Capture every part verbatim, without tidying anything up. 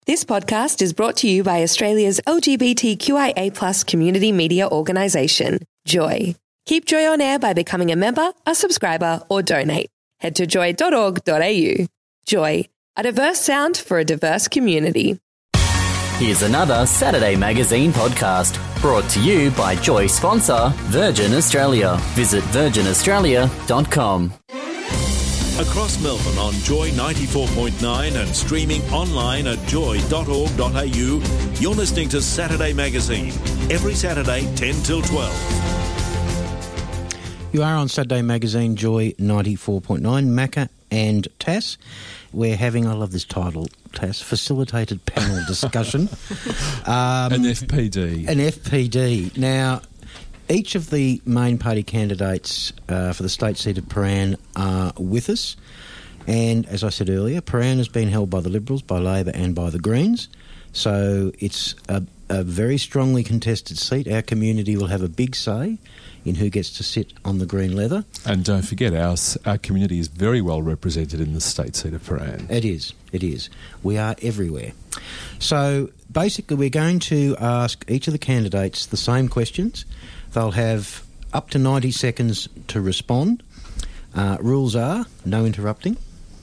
This podcast is brought to you by Australia's L G B T Q I A plus community media organisation, Joy. Keep Joy on air by becoming a member, a subscriber or donate. Head to joy dot org dot a u. Joy, a diverse sound for a diverse community. Here's another Saturday Magazine podcast brought to you by Joy sponsor Virgin Australia. Visit virgin australia dot com. Across Melbourne on Joy ninety-four point nine and streaming online at joy dot org dot a u, you're listening to Saturday Magazine, every Saturday ten till twelve. You are on Saturday Magazine, Joy ninety-four point nine, Macca and Tass. We're having, I love this title, Tass, Facilitated Panel Discussion. um, An F P D. An F P D. Now, each of the main party candidates uh, for the state seat of Prahran are with us. And as I said earlier, Prahran has been held by the Liberals, by Labor and by the Greens. So it's a, a very strongly contested seat. Our community will have a big say in who gets to sit on the green leather. And don't forget, our, our community is very well represented in the state seat of Prahran. It is, it is. We are everywhere. So basically we're going to ask each of the candidates the same questions. They'll have up to ninety seconds to respond. Uh, rules are no interrupting.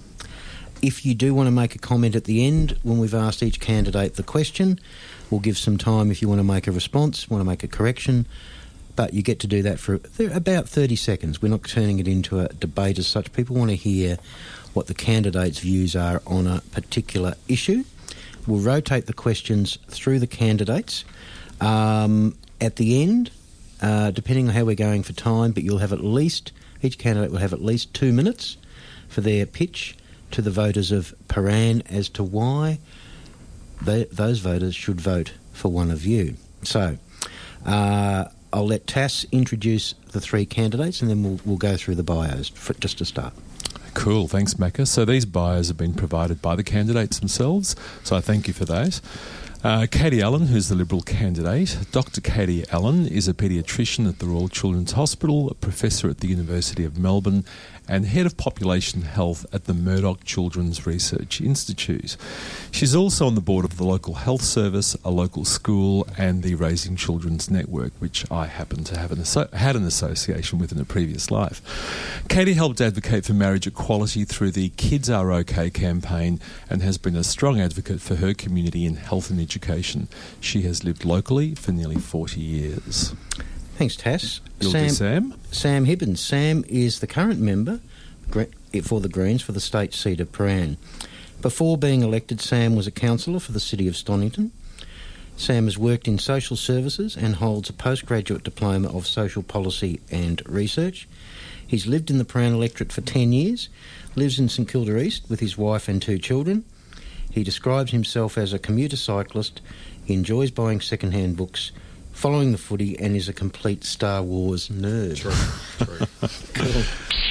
If you do want to make a comment at the end when we've asked each candidate the question, we'll give some time if you want to make a response, want to make a correction, but you get to do that for about thirty seconds. We're not turning it into a debate as such. People want to hear what the candidates' views are on a particular issue. We'll rotate the questions through the candidates. Um, at the end, uh, depending on how we're going for time, but you'll have at least, each candidate will have at least two minutes for their pitch to the voters of Prahran as to why they, those voters should vote for one of you. So, uh, I'll let Tass introduce the three candidates and then we'll, we'll go through the bios for, just to start. Cool, thanks Macca. So these bios have been provided by the candidates themselves, so I thank you for that. Uh, Katie Allen, who's the Liberal candidate. Doctor Katie Allen is a paediatrician at the Royal Children's Hospital, a professor at the University of Melbourne and head of population health at the Murdoch Children's Research Institute. She's also on the board of the local health service, a local school and the Raising Children's Network, which I happen to have an asso- had an association with in a previous life. Katie helped advocate for marriage equality through the Kids Are OK campaign and has been a strong advocate for her community in health and education. She has lived locally for nearly forty years. Thanks, Tass. You'll Sam, do Sam? Sam Hibbins. Sam is the current member for the Greens for the state seat of Prahran. Before being elected, Sam was a councillor for the city of Stonnington. Sam has worked in social services and holds a postgraduate diploma of social policy and research. He's lived in the Prahran electorate for ten years, lives in St Kilda East with his wife and two children. He describes himself as a commuter cyclist. He enjoys buying second-hand books, following the footy, and is a complete Star Wars nerd. True, true. Cool.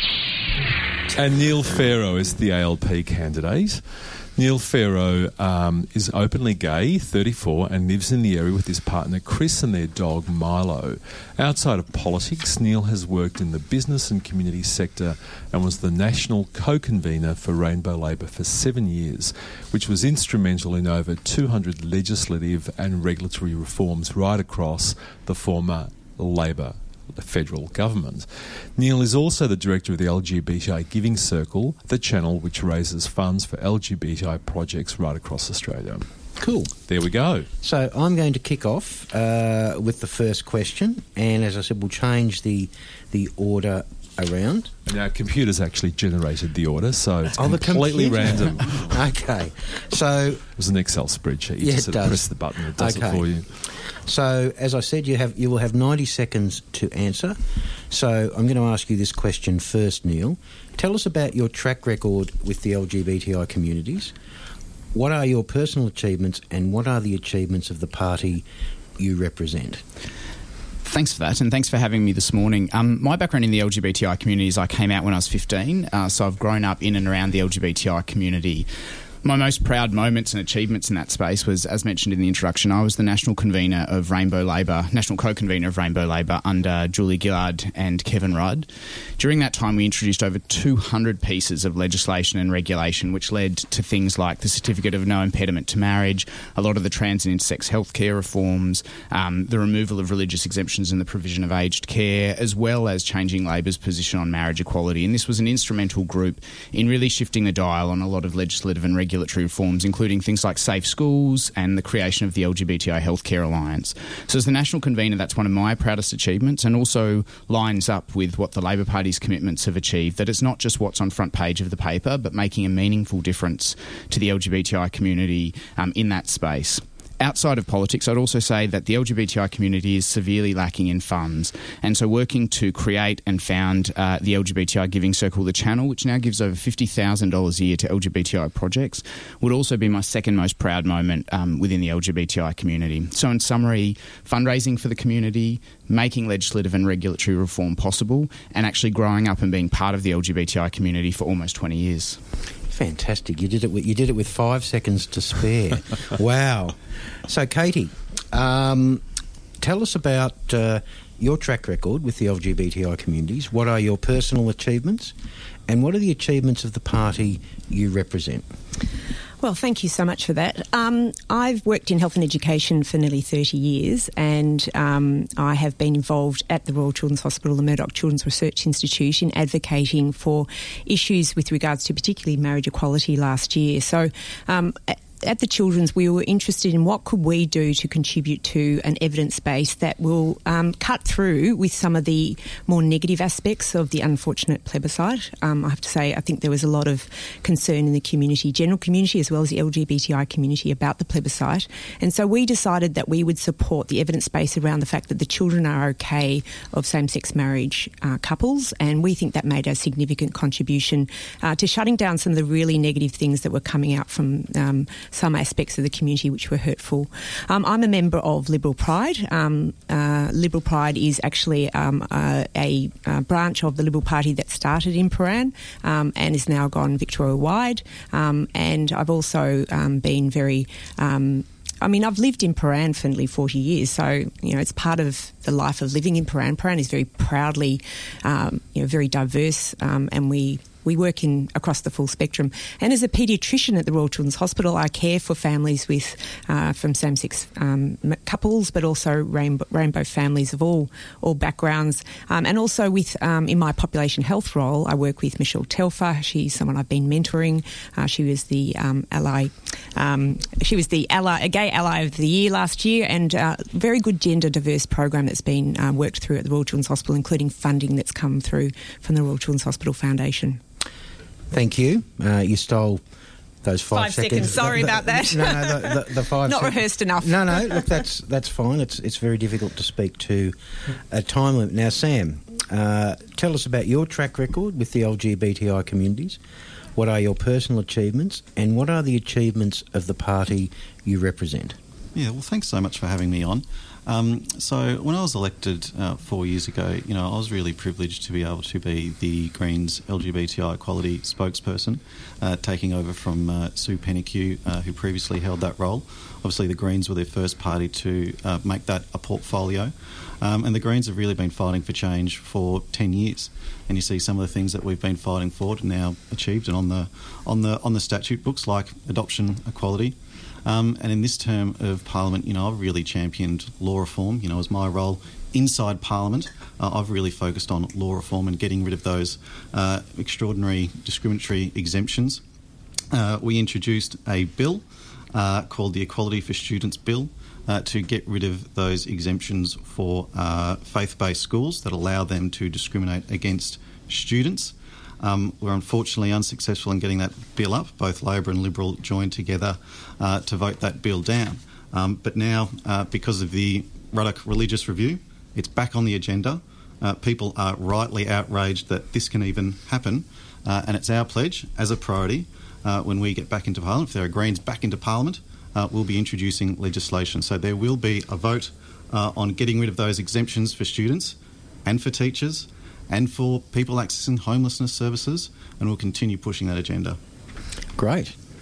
And Neil Farrow is the A L P candidate. Neil Farrow um, is openly gay, thirty-four, and lives in the area with his partner Chris and their dog Milo. Outside of politics, Neil has worked in the business and community sector and was the national co-convener for Rainbow Labor for seven years, which was instrumental in over two hundred legislative and regulatory reforms right across the former Labor the federal government. Neil is also the director of the L G B T I Giving Circle, the channel which raises funds for L G B T I projects right across Australia. Cool. There we go. So I'm going to kick off uh, with the first question, and as I said, we'll change the the order around. And our computer's actually generated the order, so it's oh, completely random. Okay. So it was an Excel spreadsheet. You yeah, just it sort of does. press the button, it does okay. it for you. So, as I said, you have you will have ninety seconds to answer. So, I'm going to ask you this question first, Neil. Tell us about your track record with the L G B T I communities. What are your personal achievements and what are the achievements of the party you represent? Thanks for that, and thanks for having me this morning. Um, my background in the L G B T I community is I came out when I was fifteen, uh, so I've grown up in and around the L G B T I community My most proud moments and achievements in that space was, as mentioned in the introduction, I was the national convener of Rainbow Labour, national co-convener of Rainbow Labour under Julie Gillard and Kevin Rudd. During that time, we introduced over two hundred pieces of legislation and regulation, which led to things like the Certificate of No Impediment to Marriage, a lot of the trans and intersex healthcare reforms, um, the removal of religious exemptions in the provision of aged care, as well as changing Labor's position on marriage equality. And this was an instrumental group in really shifting the dial on a lot of legislative and regulatory reforms, including things like safe schools and the creation of the L G B T I Healthcare Alliance. So as the national convener, that's one of my proudest achievements, and also lines up with what the Labor Party's commitments have achieved, that it's not just what's on front page of the paper, but making a meaningful difference to the L G B T I community um, in that space. Outside of politics, I'd also say that the L G B T I community is severely lacking in funds. And so working to create and found uh, the L G B T I Giving Circle, The Channel, which now gives over fifty thousand dollars a year to L G B T I projects, would also be my second most proud moment um, within the L G B T I community. So in summary, fundraising for the community, making legislative and regulatory reform possible, and actually growing up and being part of the L G B T I community for almost twenty years. Fantastic. You did it with, you did it with five seconds to spare. Wow. So, Katie, um, tell us about uh, your track record with the L G B T I communities. What are your personal achievements, and what are the achievements of the party you represent? Well, thank you so much for that. Um, I've worked in health and education for nearly thirty years, and um, I have been involved at the Royal Children's Hospital, the Murdoch Children's Research Institute, in advocating for issues with regards to particularly marriage equality last year. So um, at the Children's, we were interested in what could we do to contribute to an evidence base that will um, cut through with some of the more negative aspects of the unfortunate plebiscite. Um, I have to say, I think there was a lot of concern in the community, general community, as well as the L G B T I community about the plebiscite. And so we decided that we would support the evidence base around the fact that the children are okay of same-sex marriage uh, couples, and we think that made a significant contribution uh, to shutting down some of the really negative things that were coming out from um, some aspects of the community which were hurtful. Um, I'm a member of Liberal Pride. Um, uh, Liberal Pride is actually um, uh, a, a branch of the Liberal Party that started in Prahran um, and is now gone Victoria-wide. Um, and I've also um, been very... Um, I mean, I've lived in Prahran for nearly forty years, so, you know, it's part of the life of living in Prahran. Prahran is very proudly, um, you know, very diverse, um, and we... We work in across the full spectrum. And as a paediatrician at the Royal Children's Hospital, I care for families with uh, from same-sex um, couples, but also rainbow, rainbow families of all all backgrounds. Um, and also with um, in my population health role, I work with Michelle Telfer. She's someone I've been mentoring. Uh, she was the um, ally. Um, she was the ally, a gay ally of the year last year, and uh, very good gender diverse program that's been uh, worked through at the Royal Children's Hospital, including funding that's come through from the Royal Children's Hospital Foundation. Thank you. Uh, you stole those five, five seconds. seconds. Sorry the, the, about that. No, no, the, the, the five. Not seconds. rehearsed enough. No, no. Look, that's that's fine. It's it's very difficult to speak to a time limit. Now, Sam, uh, tell us about your track record with the L G B T I communities. What are your personal achievements, and what are the achievements of the party you represent? Yeah, well, thanks so much for having me on. Um, so when I was elected uh, four years ago, you know, I was really privileged to be able to be the Greens L G B T I equality spokesperson, uh, taking over from uh, Sue Pennicue, uh, who previously held that role. Obviously, the Greens were their first party to uh, make that a portfolio, um, and the Greens have really been fighting for change for ten years. And you see some of the things that we've been fighting for are now achieved and on the on the on the statute books, like adoption equality. Um, and in this term of Parliament, you know, I've really championed law reform. You know, as my role inside Parliament, uh, I've really focused on law reform and getting rid of those uh, extraordinary discriminatory exemptions. Uh, we introduced a bill uh, called the Equality for Students Bill uh, to get rid of those exemptions for uh, faith-based schools that allow them to discriminate against students. Um, we're unfortunately unsuccessful in getting that bill up. Both Labor and Liberal joined together uh, to vote that bill down. Um, but now, uh, because of the Ruddock Religious Review, it's back on the agenda. Uh, people are rightly outraged that this can even happen, uh, and it's our pledge as a priority uh, when we get back into Parliament. If there are Greens back into Parliament, uh, we'll be introducing legislation. So there will be a vote uh, on getting rid of those exemptions for students and for teachers and for people accessing homelessness services, and we'll continue pushing that agenda. Great.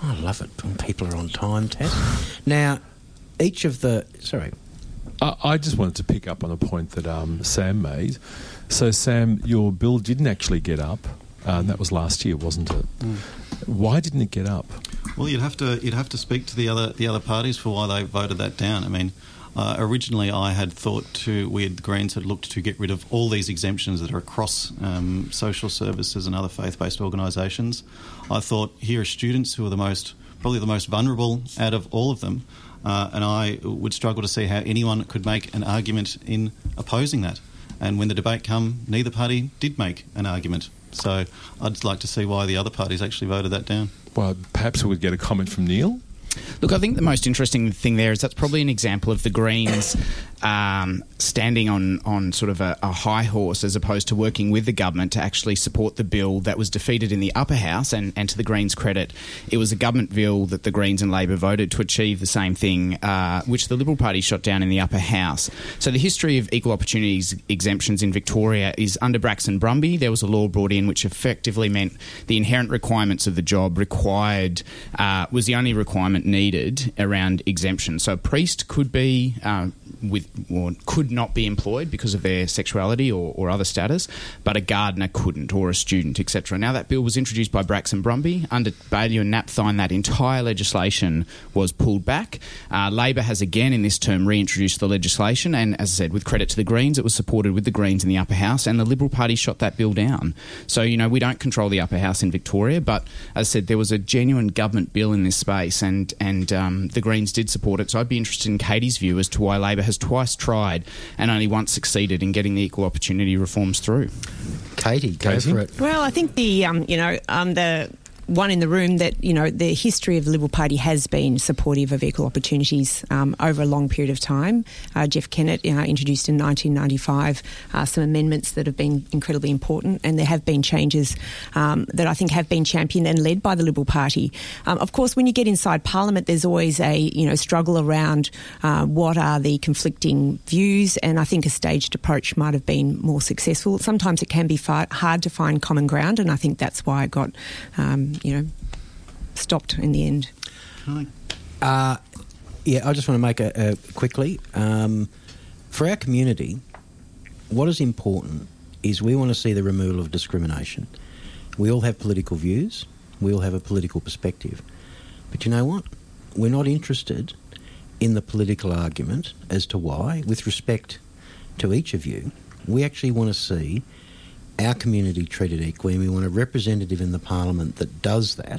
I love it when people are on time, Tess. Now, each of the... Sorry. I, I just wanted to pick up on a point that um, Sam made. So, Sam, your bill didn't actually get up, uh, and that was last year, wasn't it? Mm. Why didn't it get up? Well, you'd have to you'd have to speak to the other the other parties for why they voted that down. I mean, uh, originally I had thought to we had, the Greens had looked to get rid of all these exemptions that are across um, social services and other faith-based organisations. I thought here are students who are the most probably the most vulnerable out of all of them, uh, and I would struggle to see how anyone could make an argument in opposing that. And when the debate came, neither party did make an argument. So I'd like to see why the other parties actually voted that down. Well, perhaps we would get a comment from Neil. Look, I think the most interesting thing there is that's probably an example of the Greens um, standing on, on sort of a, a high horse as opposed to working with the government to actually support the bill that was defeated in the upper house. And, and to the Greens' credit, it was a government bill that the Greens and Labor voted to achieve the same thing, uh, which the Liberal Party shot down in the upper house. So the history of equal opportunities exemptions in Victoria is under Braxton Brumby. There was a law brought in which effectively meant the inherent requirements of the job required uh, was the only requirement needed around exemption. So a priest could be uh, with or could not be employed because of their sexuality or, or other status, but a gardener couldn't, or a student, et cetera. Now that bill was introduced by Braxton Brumby. Under Baillieu and Napthine, that entire legislation was pulled back. Uh, Labor has again in this term reintroduced the legislation, and as I said, with credit to the Greens, it was supported with the Greens in the upper house, and the Liberal Party shot that bill down. So, you know, we don't control the upper house in Victoria, but as I said, there was a genuine government bill in this space, and and um, the Greens did support it. So I'd be interested in Katie's view as to why Labor has twice tried and only once succeeded in getting the equal opportunity reforms through. Katie, go Katie? for it. Well, I think the, um, you know, um, the one in the room that, you know, the history of the Liberal Party has been supportive of equal opportunities um, over a long period of time. Uh, Jeff Kennett uh, introduced in nineteen ninety-five uh, some amendments that have been incredibly important, and there have been changes um, that I think have been championed and led by the Liberal Party. Um, of course, when you get inside Parliament, there's always a, you know, struggle around uh, what are the conflicting views, and I think a staged approach might have been more successful. Sometimes it can be far, hard to find common ground, and I think that's why it got um, you know, stopped in the end. Uh, yeah, I just want to make a, a quickly. Um, for our community, what is important is we want to see the removal of discrimination. We all have political views. We all have a political perspective. But you know what? We're not interested in the political argument as to why. With respect to each of you, we actually want to see our community treated equally, and we want a representative in the Parliament that does that.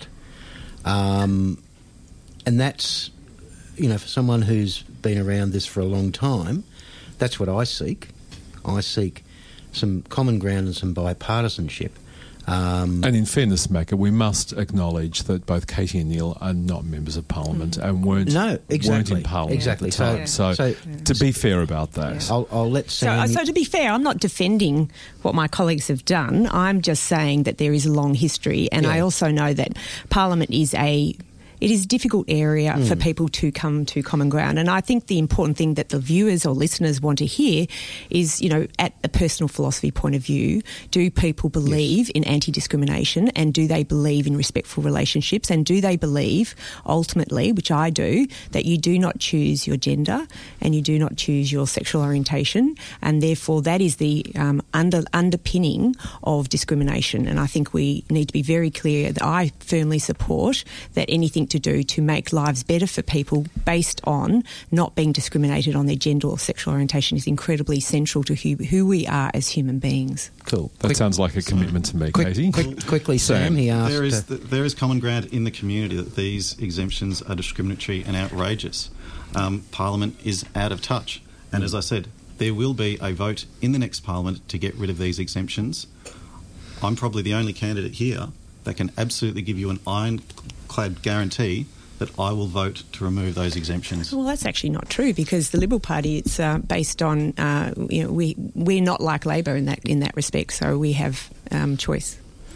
Um, and that's, you know, for someone who's been around this for a long time, that's what I seek. I seek some common ground and some bipartisanship. Um, and in fairness, Macca, we must acknowledge that both Katie and Neil are not members of Parliament and weren't, no, exactly, weren't in Parliament exactly. at the time. So, so, so to be fair about that. Yeah. I'll, I'll let Sam... So, so to be fair, I'm not defending what my colleagues have done. I'm just saying that there is a long history, and yeah. I also know that Parliament is a... It is a difficult area mm. for people to come to common ground. And I think the important thing that the viewers or listeners want to hear is, you know, at a personal philosophy point of view, do people believe yes. in anti-discrimination, and do they believe in respectful relationships, and do they believe, ultimately, which I do, that you do not choose your gender and you do not choose your sexual orientation, and therefore that is the um, under, underpinning of discrimination. And I think we need to be very clear that I firmly support that anything to do to make lives better for people based on not being discriminated on their gender or sexual orientation is incredibly central to who, who we are as human beings. Cool. That quick, sounds like a commitment to me, quick, Katie. Quick, quickly, Sam, he asked... There is, uh, there is common ground in the community that these exemptions are discriminatory and outrageous. Um, Parliament is out of touch. And as I said, there will be a vote in the next Parliament to get rid of these exemptions. I'm probably the only candidate here that can absolutely give you an ironclad guarantee that I will vote to remove those exemptions. Well, that's actually not true, because the Liberal Party, it's uh, based on, uh, you know, we, we're not like Labor in that in that respect, so we have um, choice.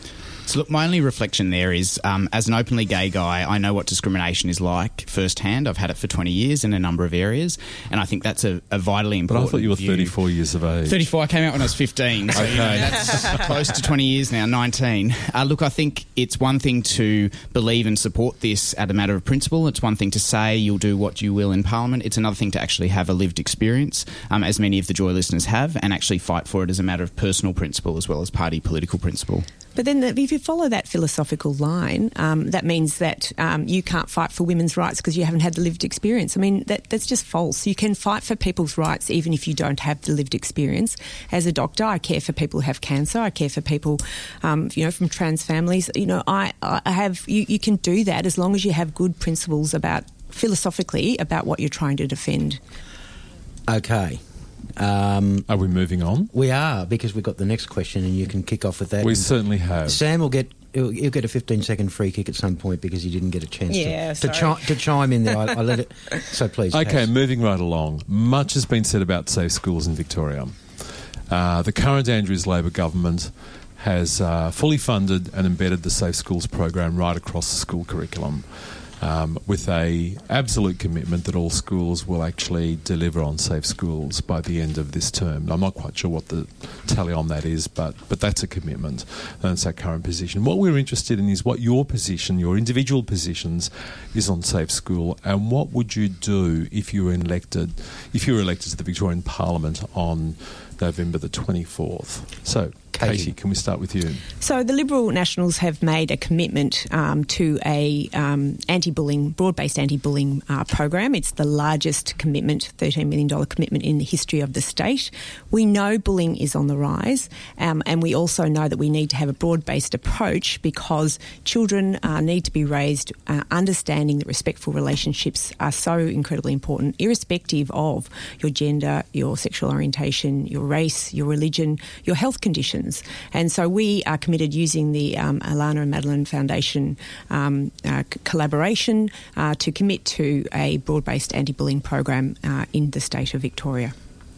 So look, my only reflection there is, um, as an openly gay guy, I know what discrimination is like firsthand. I've had it for twenty years in a number of areas, and I think that's a, a vitally important But I thought you were view. thirty-four years of age. thirty-four, I came out when I was fifteen, so you know, that's close to twenty years now, nineteen. Uh, look, I think it's one thing to believe and support this at a matter of principle. It's one thing to say you'll do what you will in Parliament. It's another thing to actually have a lived experience, um, as many of the Joy listeners have, and actually fight for it as a matter of personal principle as well as party political principle. But then the, if you follow that philosophical line, um, that means that um, you can't fight for women's rights because you haven't had the lived experience. I mean, that, that's just false. You can fight for people's rights even if you don't have the lived experience. As a doctor, I care for people who have cancer. I care for people, um, you know, from trans families. You know, I, I have. You, you can do that as long as you have good principles about, philosophically, about what you're trying to defend. Okay. Um, Are we moving on? we are, because we've got the next question and you can kick off with that. We And certainly have. Sam will get he'll, he'll get a fifteen second free kick at some point because he didn't get a chance Yeah, to, to, sorry. chi- to chime in there. I, I let it. So please. Okay, Has. moving right along. Much has been said about safe schools in Victoria. Uh, the current Andrews Labor government has uh, fully funded and embedded the Safe Schools program right across the school curriculum, um, with a absolute commitment that all schools will actually deliver on safe schools by the end of this term. I'm not quite sure what the tally on that is, but but that's a commitment. That's our current position. What we're interested in is what your position, your individual positions, is on safe school, and what would you do if you were elected, if you were elected to the Victorian Parliament on November the twenty-fourth. So, Katie, Katie. can we start with you? So the Liberal Nationals have made a commitment um, to a um, anti-bullying, broad-based anti-bullying uh, program. It's the largest commitment, thirteen million dollars commitment in the history of the state. We know bullying is on the rise, um, and we also know that we need to have a broad-based approach because children uh, need to be raised uh, understanding that respectful relationships are so incredibly important, irrespective of your gender, your sexual orientation, your race, your religion, your health conditions. And so we are committed using the um, Alana and Madeline Foundation um, uh, c- collaboration uh, to commit to a broad-based anti-bullying program uh, in the state of Victoria.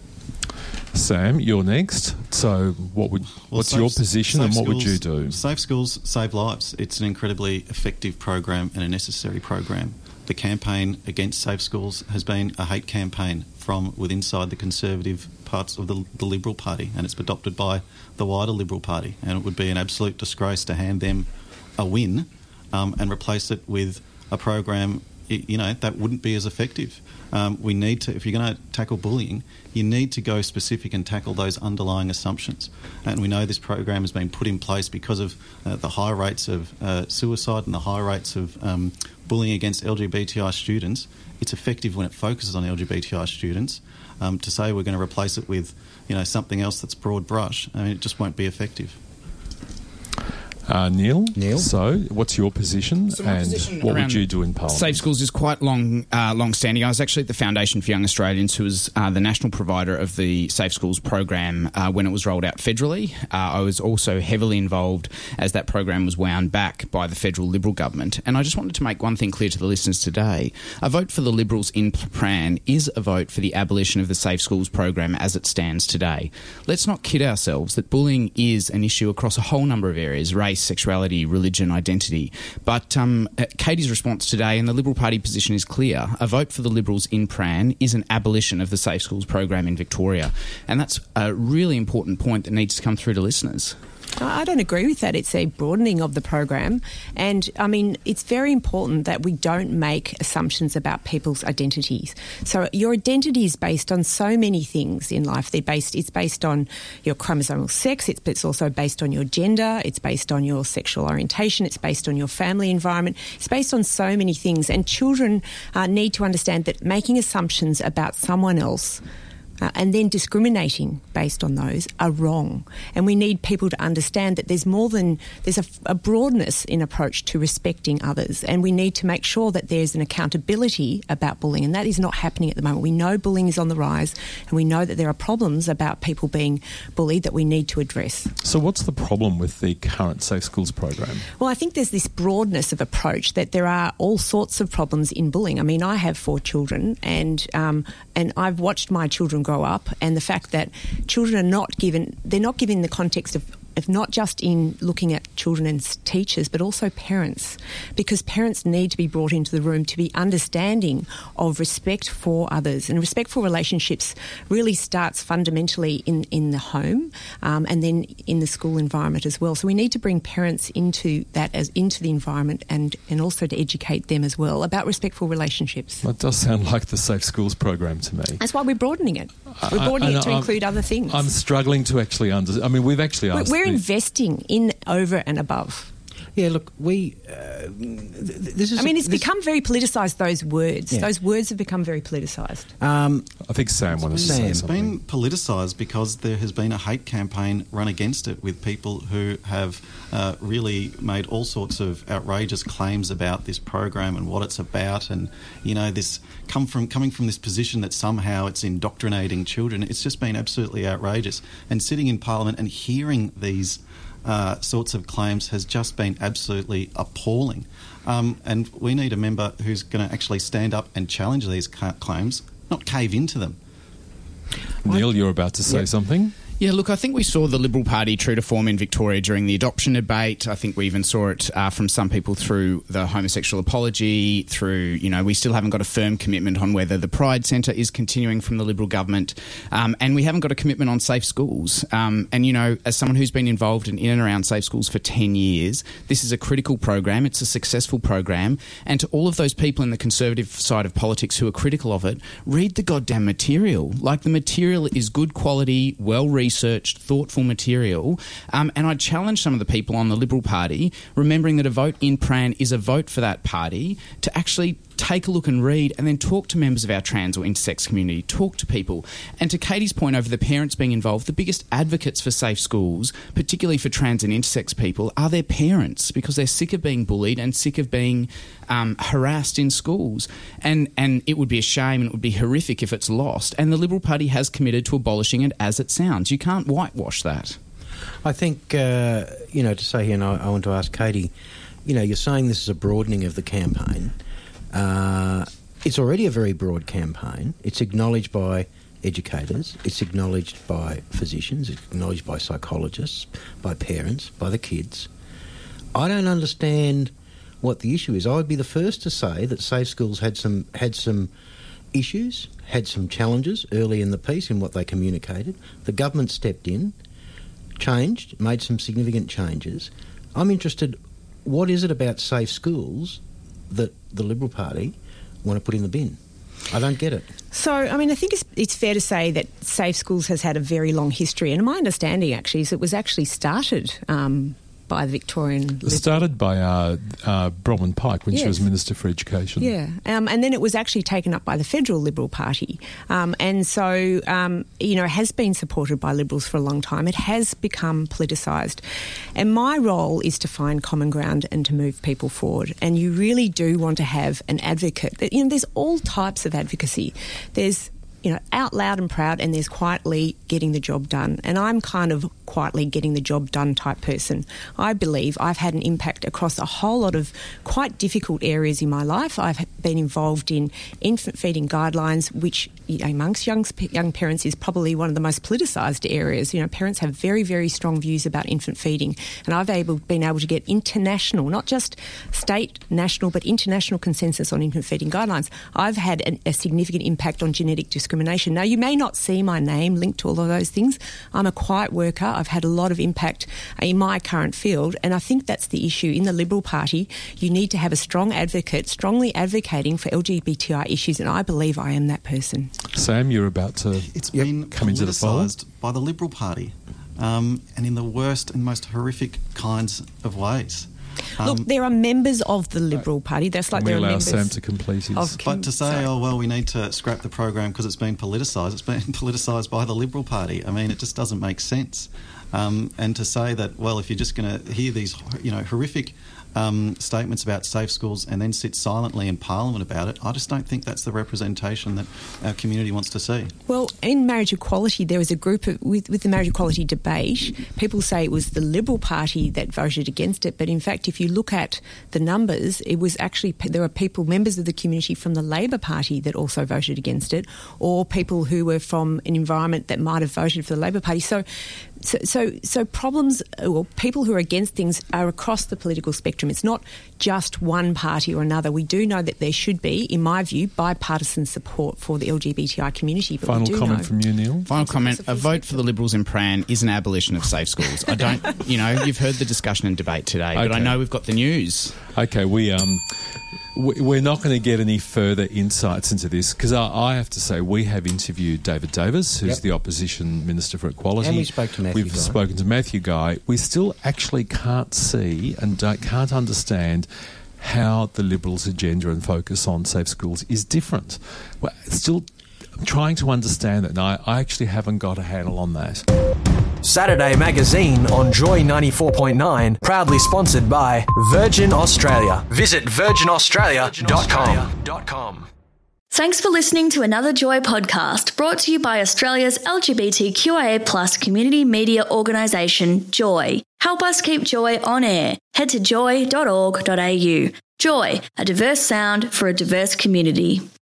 Sam, you're next. So, what would Well, what's safe- your position, safe and what would you schools- do? Safe schools save lives. It's an incredibly effective program and a necessary program. The campaign against safe schools has been a hate campaign from within inside the conservative parts of the, the Liberal Party, and it's adopted by the wider Liberal Party. And it would be an absolute disgrace to hand them a win um, and replace it with a program, y- you know, that wouldn't be as effective. Um, we need to, if you're going to tackle bullying, you need to go specific and tackle those underlying assumptions. And we know this program has been put in place because of uh, the high rates of uh, suicide and the high rates of um, bullying against L G B T I students. It's effective when it focuses on L G B T I students. Um, to say we're going to replace it with, you know, something else that's broad brush, I mean, it just won't be effective. Uh, Neil? Neil? So, what's your position, So my and position what would around you do in Parliament? Safe Schools is quite long, uh, long-standing. I was actually at the Foundation for Young Australians, who was uh, the national provider of the Safe Schools program uh, when it was rolled out federally. Uh, I was also heavily involved as that program was wound back by the federal Liberal government. And I just wanted to make one thing clear to the listeners today. A vote for the Liberals in Pran is a vote for the abolition of the Safe Schools program as it stands today. Let's not kid ourselves that bullying is an issue across a whole number of areas: race, sexuality, religion, identity. But um, Katie's response today and the Liberal Party position is clear. A vote for the Liberals in Pran is an abolition of the Safe Schools program in Victoria. And that's a really important point that needs to come through to listeners. I don't agree with that. It's a broadening of the program. And, I mean, it's very important that we don't make assumptions about people's identities. So your identity is based on so many things in life. They're based, it's based on your chromosomal sex. It's, it's also based on your gender. It's based on your sexual orientation. It's based on your family environment. It's based on so many things. And children uh, need to understand that making assumptions about someone else Uh, and then discriminating based on those are wrong. And we need people to understand that there's more than, there's a, a broadness in approach to respecting others. And we need to make sure that there's an accountability about bullying. And that is not happening at the moment. We know bullying is on the rise, and we know that there are problems about people being bullied that we need to address. So, what's the problem with the current Safe Schools program? Well, I think there's this broadness of approach that there are all sorts of problems in bullying. I mean, I have four children, and um, and I've watched my children grow up, and the fact that children are not given, they're not given the context of of not just in looking at children and s- teachers, but also parents, because parents need to be brought into the room to be understanding of respect for others. And respectful relationships really starts fundamentally in, in the home um, and then in the school environment as well. So we need to bring parents into that, as into the environment, and, and also to educate them as well about respectful relationships. That does sound like the Safe Schools program to me. That's why we're broadening it. We're broadening I, I, it to I'm, include other things. I'm struggling to actually under. I mean, we've actually asked. We're, we're the, investing in over and above. Yeah, look, we. Uh, th- this is. I mean, a, it's this, become very politicised. Those words, Yeah. those words have become very politicised. Um, I think Sam wanted to Sam. say It's something. been politicised because there has been a hate campaign run against it with people who have uh, really made all sorts of outrageous claims about this program and what it's about, and you know, this come from coming from this position that somehow it's indoctrinating children. It's just been absolutely outrageous. And sitting in Parliament and hearing these uh, sorts of claims has just been absolutely appalling. Um, and we need a member who's going to actually stand up and challenge these ca- claims, not cave into them. Neil, you're about to say Yep. something. Yeah, look, I think we saw the Liberal Party true to form in Victoria during the adoption debate. I think we even saw it uh, from some people through the homosexual apology, through, you know, we still haven't got a firm commitment on whether the Pride Centre is continuing from the Liberal government, um, and we haven't got a commitment on safe schools. Um, and, you know, as someone who's been involved in, in and around safe schools for ten years, this is a critical program, it's a successful program, and to all of those people in the Conservative side of politics who are critical of it, read the goddamn material. Like, the material is good quality, well researched, thoughtful material, um, and I'd challenge some of the people on the Liberal Party, remembering that a vote in Pran is a vote for that party, to actually take a look and read and then talk to members of our trans or intersex community, talk to people. And to Katie's point over the parents being involved, the biggest advocates for safe schools, particularly for trans and intersex people, are their parents, because they're sick of being bullied and sick of being um, harassed in schools. And, and it would be a shame and it would be horrific if it's lost. And the Liberal Party has committed to abolishing it as it sounds. You can't whitewash that. I think, uh, you know, to say here, and I, I want to ask Katie, you know, you're saying this is a broadening of the campaign. Uh, it's already a very broad campaign. It's acknowledged by educators, it's acknowledged by physicians, it's acknowledged by psychologists, by parents, by the kids. I don't understand what the issue is. I would be the first to say that Safe Schools had some had some issues, had some challenges early in the piece in what they communicated. The government stepped in, changed, made some significant changes. I'm interested, what is it about Safe Schools that the Liberal Party want to put in the bin? I don't get it. So, I mean, I think it's, it's fair to say that Safe Schools has had a very long history, and my understanding actually is it was actually started um, by the Victorian... It started by uh, uh, Bronwyn Pike when Yes. she was Minister for Education. Yeah, um, and then it was actually taken up by the Federal Liberal Party. Um, and so, um, you know, it has been supported by Liberals for a long time. It has become politicised. And my role is to find common ground and to move people forward. And you really do want to have an advocate. That, you know, there's all types of advocacy. There's, you know, out loud and proud, and there's quietly getting the job done. And I'm kind of quietly getting the job done type person. I believe I've had an impact across a whole lot of quite difficult areas in my life. I've been involved in infant feeding guidelines, which amongst young, young parents is probably one of the most politicised areas. You know, parents have very, very strong views about infant feeding, and I've able, been able to get international, not just state, national, but international consensus on infant feeding guidelines. I've had an, a significant impact on genetic discrimination. Now, you may not see my name linked to all of those things. I'm a quiet worker. I've had a lot of impact in my current field, and I think that's the issue. In the Liberal Party, you need to have a strong advocate, strongly advocating for L G B T I issues, and I believe I am that person. Sam, you're about to It's been come into the fold. politicised by the Liberal Party, um, and in the worst and most horrific kinds of ways. Um, Look, there are members of the Liberal Party. That's like Can we there are allow members Sam to complete his... of- But to say, Sorry. oh, well, we need to scrap the program because it's been politicised, it's been politicised by the Liberal Party. I mean, it just doesn't make sense. Um, and to say that, well, if you're just going to hear these, you know, horrific um, statements about safe schools and then sit silently in Parliament about it, I just don't think that's the representation that our community wants to see. Well, in marriage equality, there was a group of, with, with the marriage equality debate, people say it was the Liberal Party that voted against it, but in fact, if you look at the numbers, it was actually, there were people, members of the community from the Labor Party that also voted against it, or people who were from an environment that might have voted for the Labor Party. So so, so, so problems, or people who are against things are across the political spectrum. It's not just one party or another. We do know that there should be, in my view, bipartisan support for the L G B T I community. But Final we do comment know, from you, Neil. Final comment, a vote for the Liberals in Pran is an abolition of safe schools. I don't, you know, you've heard the discussion and debate today, but Okay. I know we've got the news. Okay, we um, we- we're not going to get any further insights into this because I, I have to say we have interviewed David Davis, who's Yep. the opposition minister for equality. And we spoke to Matthew We've Guy. spoken to Matthew Guy. We still actually can't see and don't, can't understand how the Liberals' agenda and focus on safe schools is different. Well, still trying to understand that, and I, I actually haven't got a handle on that. Saturday Magazine on Joy ninety-four point nine, proudly sponsored by Virgin Australia. Visit virgin australia dot com. Thanks for listening to another Joy podcast brought to you by Australia's L G B T Q I A plus community media organisation, Joy. Help us keep Joy on air. Head to joy dot org dot a u. Joy, a diverse sound for a diverse community.